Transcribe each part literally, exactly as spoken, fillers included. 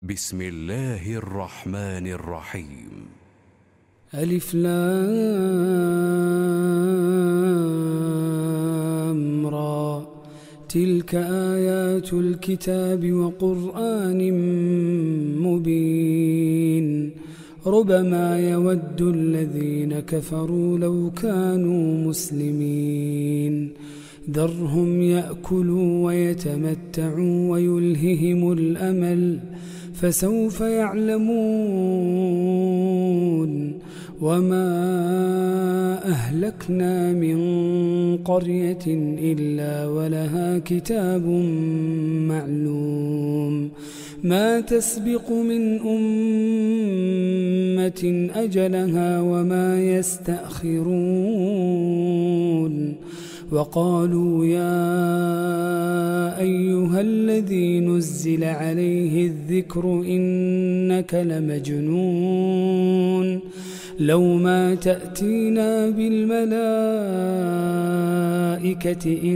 بسم الله الرحمن الرحيم. ألف لام را، تلك آيات الكتاب وقرآن مبين. ربما يود الذين كفروا لو كانوا مسلمين. ذرهم يأكلوا ويتمتعوا ويلههم الأمل، فسوف يعلمون. وما أهلكنا من قرية إلا ولها كتاب معلوم، ما تسبق من أمة أجلها وما يستأخرون. وقالوا يا أيها الذي نزل عليه الذكر إنك لمجنون، لو ما تأتينا بالملائكة إن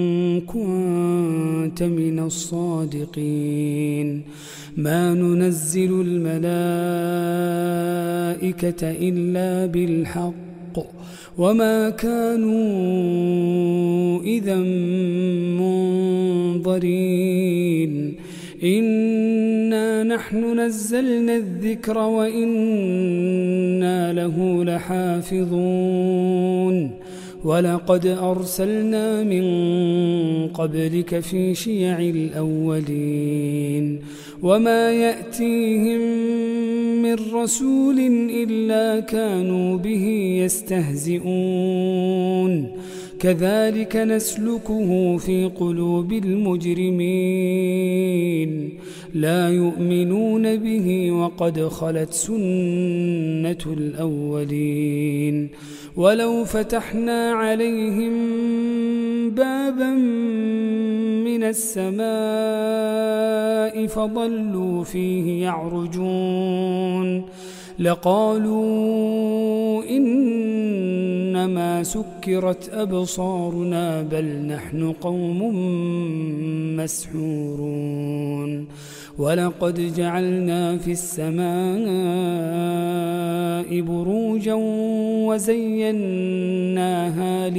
كنت من الصادقين. ما ننزل الملائكة إلا بالحق وما كانوا إذا منظرين. إنا نحن نزلنا الذكر وإنا له لحافظون. ولقد أرسلنا من قبلك في شيع الأولين، وما يأتيهم من رسول إلا كانوا به يستهزئون. كذلك نسلكه في قلوب المجرمين، لا يؤمنون به وقد خلت سنة الأولين. ولو فتحنا عليهم بابا من السماء فظلوا فيه يعرجون لقالوا إنما سكرت أبصارنا بل نحن قوم مسحورون. ولقد جعلنا في السماء بروجا وزيناها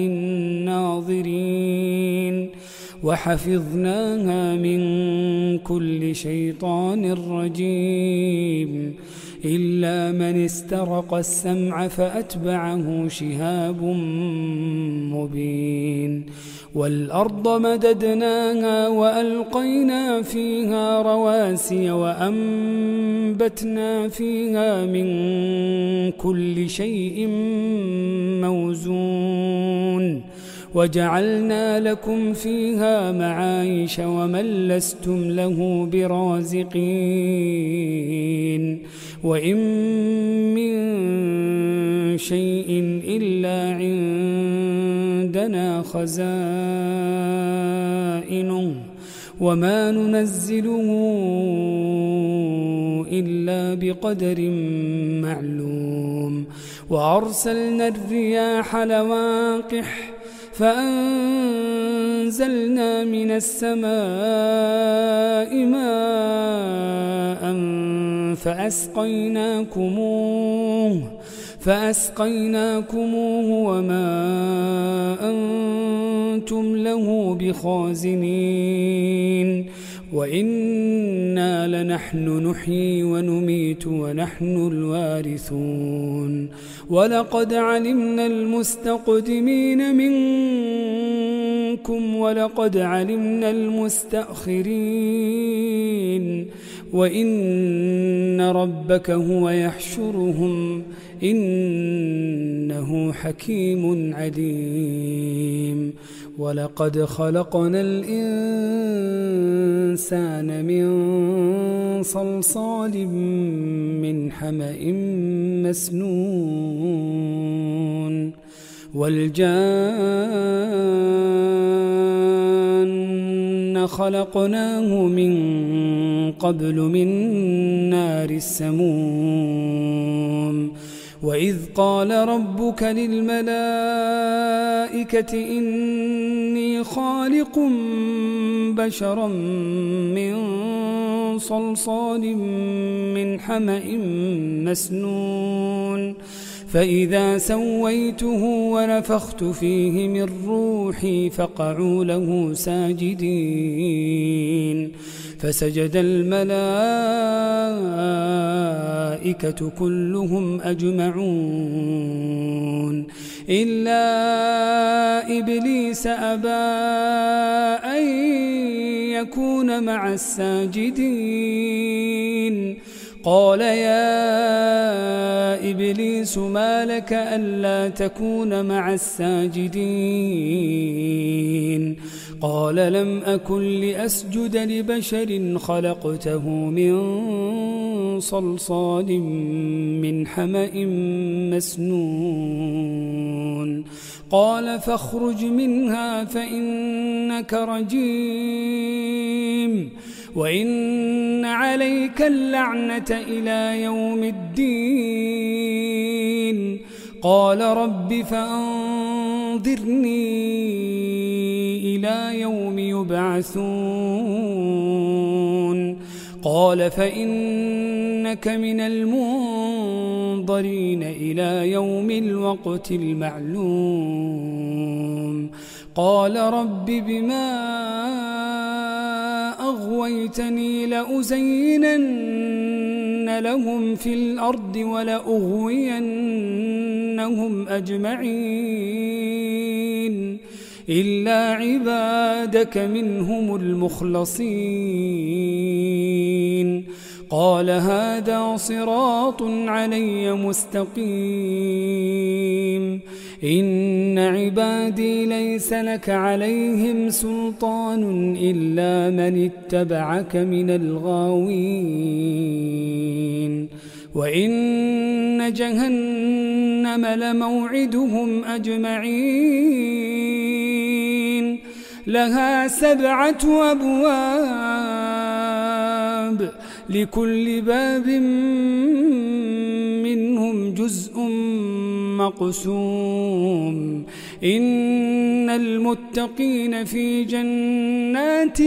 للناظرين وحفظناها من كل شيطان رجيم إلا من استرق السمع فأتبعه شهاب مبين. والأرض مددناها وألقينا فيها رواسي وأنبتنا فيها من كل شيء موزون وجعلنا لكم فيها معايش ومن لستم له برازقين. وإن من شيء إلا عندنا خزائنه وما ننزله إلا بقدر معلوم. وأرسلنا الرياح لواقح فأنزلنا من السماء ماء فأسقيناكموه فأسقيناكموه وما أنتم له بخازنين. وإنا لنحن نحيي ونميت ونحن الوارثون. ولقد علمنا المستقدمين منكم ولقد علمنا المستأخرين وإن ربك هو يحشرهم إنه حكيم عليم. ولقد خلقنا الإنسان من صلصال من حمأ مسنون والجان خلقناه من قبل من نار السموم. وإذ قال ربك للملائكة إني خالق بشرا من صلصال من حمأ مسنون فإذا سويته ونفخت فيه من روحي فقعوا له ساجدين فسجد الملائكة كلهم أجمعون إلا إبليس أبى أن يكون مع الساجدين قال يا إبليس ما لك ألا تكون مع الساجدين قال لم أكن لأسجد لبشر خلقته من صلصال من حمأ مسنون قال فاخرج منها فإنك رجيم وإن عليك اللعنة إلى يوم الدين قال رب فأنظرني إلى يوم يبعثون قال فإنك من المنظرين إلى يوم الوقت المعلوم قال رب بما أغويتني لأزينن لهم في الأرض ولأغوينهم أجمعين إلا عبادك منهم المخلصين قال هذا صراط علي مستقيم إن عبادي ليس لك عليهم سلطان إلا من اتبعك من الغاوين وإن جهنم لموعدهم أجمعين لها سبعة أبواب لكل باب منهم جزء مقسوم إن المتقين في جنات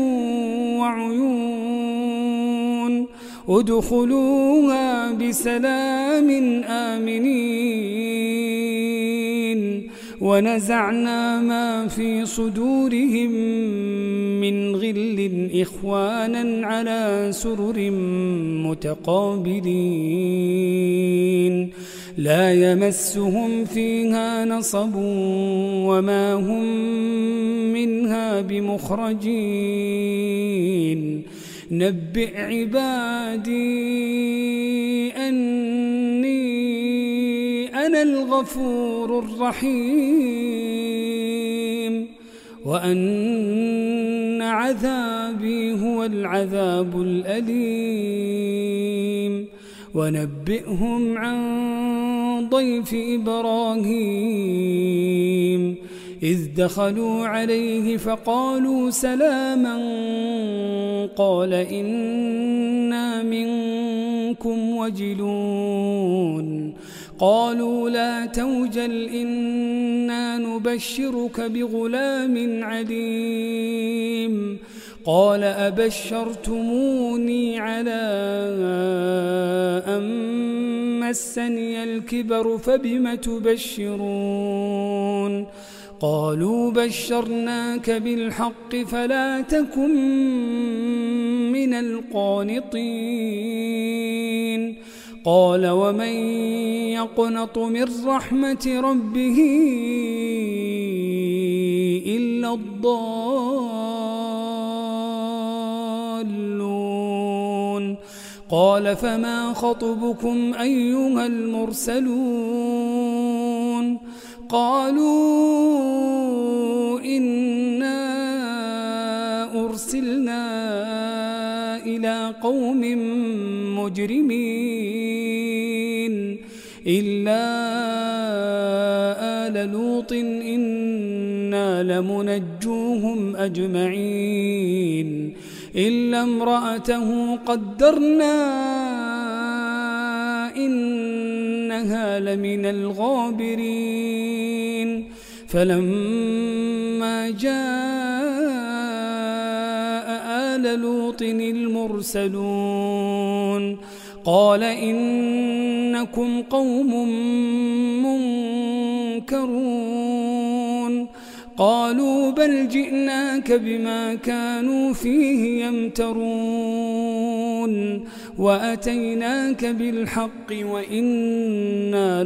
وعيون ادخلوها بسلام آمنين ونزعنا ما في صدورهم من غل إخوانا على سرر متقابلين لا يمسهم فيها نصب وما هم منها بمخرجين نبئ عبادي أني أنا الغفور الرحيم وأن عذابي هو العذاب الأليم ونبئهم عن ضيف إبراهيم إذ دخلوا عليه فقالوا سلاما قال إنا منكم وجلون قالوا لا توجل إنا نبشرك بغلام عليم قال أبشرتموني على أن مسني الكبر فبم تبشرون قالوا بشرناك بالحق فلا تكن من القانطين قال ومن يقنط من رحمة ربه إلا الضالون قال فما خطبكم أيها المرسلون قالوا إنا أرسلنا إلى قوم مجرمين إلا آل لوط إنا لمنجوهم أجمعين إلا امرأته قدرنا إنها لمن الغابرين فلما جاء آل لوط لوط المرسلون قال إنكم قوم منكرون قالوا بل جئناك بما كانوا فيه يمترون وأتيناك بالحق وإنا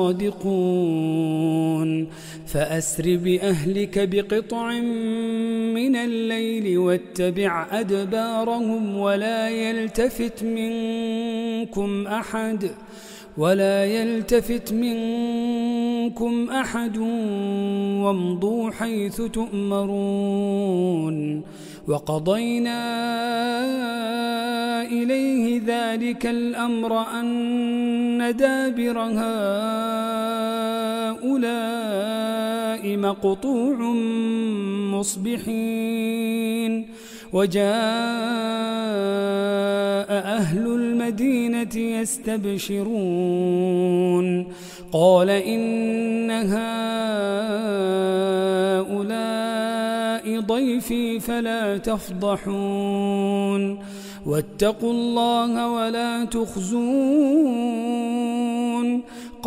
لصادقون فأسر بأهلك بقطع من الليل واتبع أدبارهم ولا يلتفت منكم أحد ولا يلتفت منكم أحد وامضوا حيث تؤمرون وقضينا إليه ذلك الأمر أن دابر هؤلاء مقطوع مصبحين وجاء أهل المدينة يستبشرون قال إن هؤلاء ضيفي فلا تفضحون واتقوا الله ولا تخزون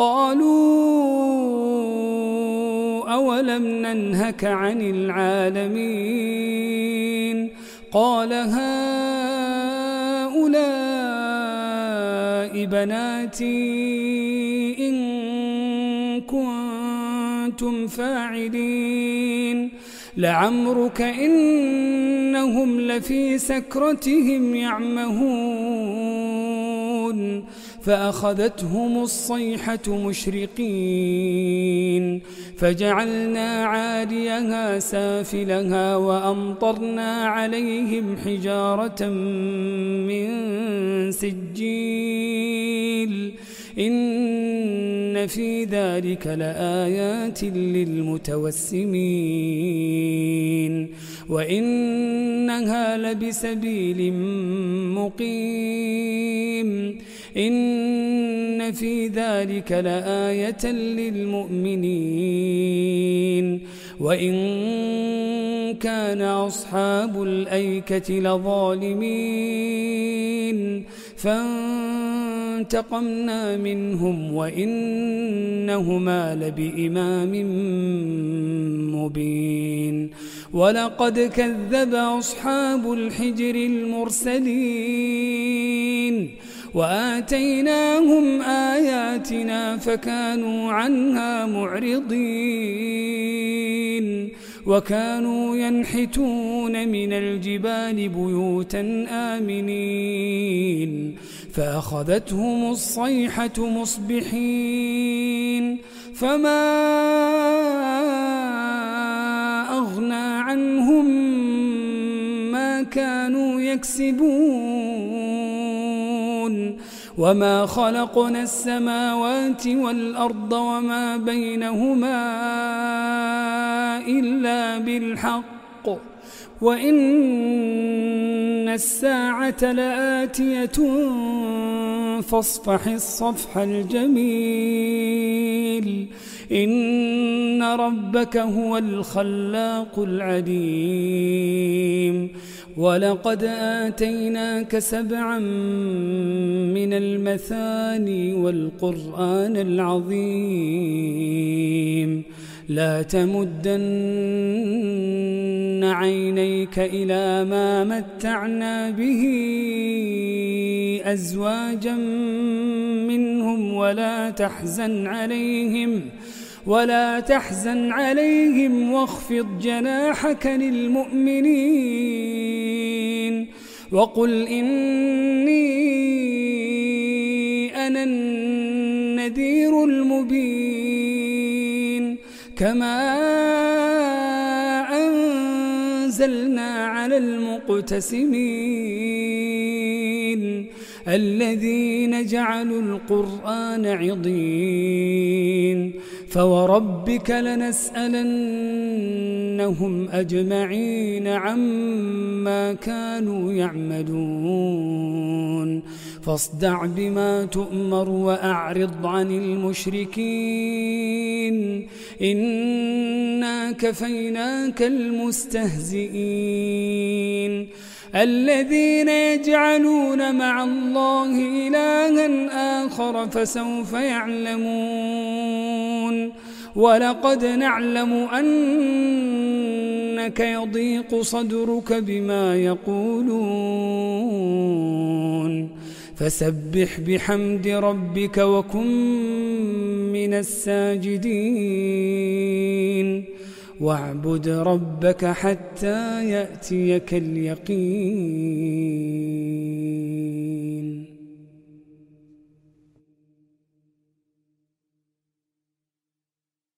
قالوا أولم ننهك عن العالمين قال هؤلاء بناتي إن كنتم فاعلين لعمرك إنهم لفي سكرتهم يعمهون فأخذتهم الصيحة مشرقين فجعلنا عاليها سافلها وأمطرنا عليهم حجارة من سجيل إن في ذلك لآيات للمتوسمين وإنها لبسبيل مقيم إن في ذلك لآية للمؤمنين وإن كان أصحاب الأيكة لظالمين فانتقمنا منهم وإنهما لبإمام مبين ولقد كذب أصحاب الحجر المرسلين وآتيناهم آياتنا فكانوا عنها معرضين وكانوا ينحتون من الجبال بيوتا آمنين فأخذتهم الصيحة مصبحين فما أغنى عنهم ما كانوا يكسبون وما خلقنا السماوات والأرض وما بينهما إلا بالحق وإن الساعة لآتية فاصفح الصفح الجميل إن ربك هو الخلاق العليم ولقد آتيناك سبعا من المثاني والقرآن العظيم لا تمدن عينيك إلى ما متعنا به أزواجا منهم ولا تحزن عليهم ولا تحزن عليهم واخفض جناحك للمؤمنين وقل إني أنا النذير المبين كما أنزلنا على المقتسمين الذين جعلوا القرآن عضين فوربك لنسألنهم أجمعين عما كانوا يعملون فاصدع بما تؤمر وأعرض عن المشركين إنا كفيناك المستهزئين الذين يجعلون مع الله إلها آخر فسوف يعلمون ولقد نعلم أنك يضيق صدرك بما يقولون فسبح بحمد ربك وكن من الساجدين واعبد ربك حتى يأتيك اليقين.